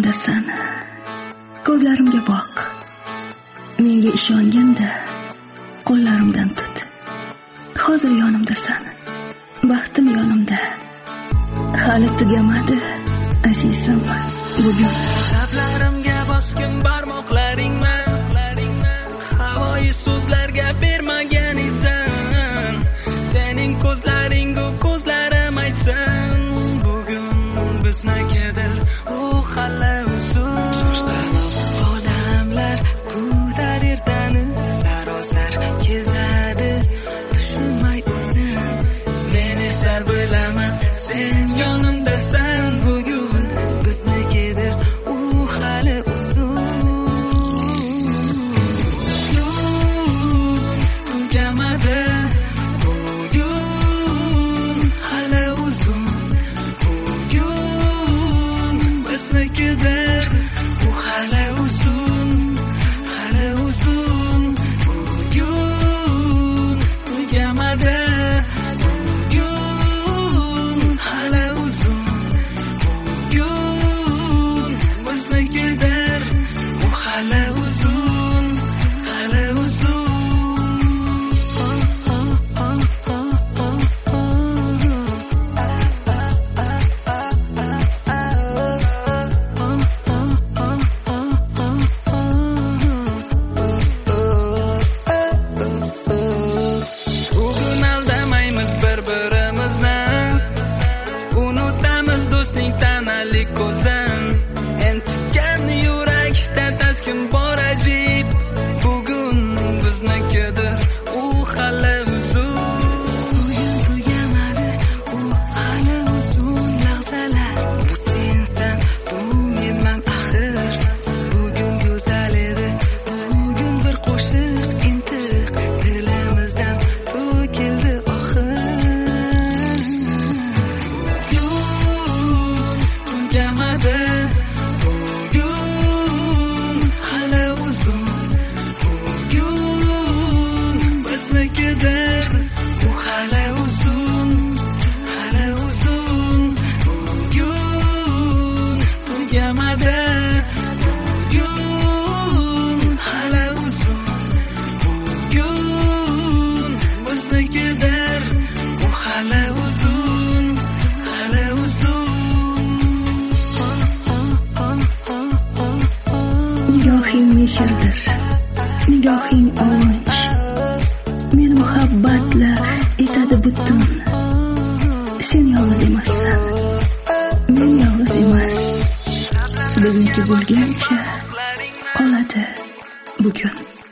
yonimdasan, ko'zlarimga boq, menga ishonganda qo'llarimdan tut. Hozir yonimdasan, baxtim yonimda, hali tugamadi azizim bugun. Lablarimga bosgan barmoqlaringman, havoyi so'zlarga bermagan izan, sening ko'zlaring-u ko'zlarim aytsin, bugun biznikadir u hali uzun. Odamlar ko'tarar tani, sarosar kezadi, tushunmay o'zim, men esa bilaman sen yonimdasan, bugun biznikadir u hali uzun. Tugamadi bugun hali uzun, bugun biznikidir u hali uzun, hali uzun, bugun tugamadi bugun hali uzun, bugun biznikidir u hali uzun, hali uzun. Bugun aldamaymiz bir-birimizni, unutamiz do'stning tanali ko'zin, entikkan yurakda taskin bor ajib, bugun biznikidir u hali uzun. Bugun tugamadi u hali uzun, lahzalar bu sensan, bu menman axir, bugun go'zal edi, bugun bir qo'shiq intiq dilimizdan to'kildi oxir. Bugun tugamadi bugun hali uzun, bugun biznikidir u hali uzun, hali uzun, bugun tugamadi bugun hali uzun, bugun biznikidir u hali uzun, hali uzun. Nigohing mehrdir, nigohing ovunch, meni muhabbatla etadi butun. Sen yolg'iz emassan, men yolg'iz emas, bizniki bo'lgancha qoladi bugun.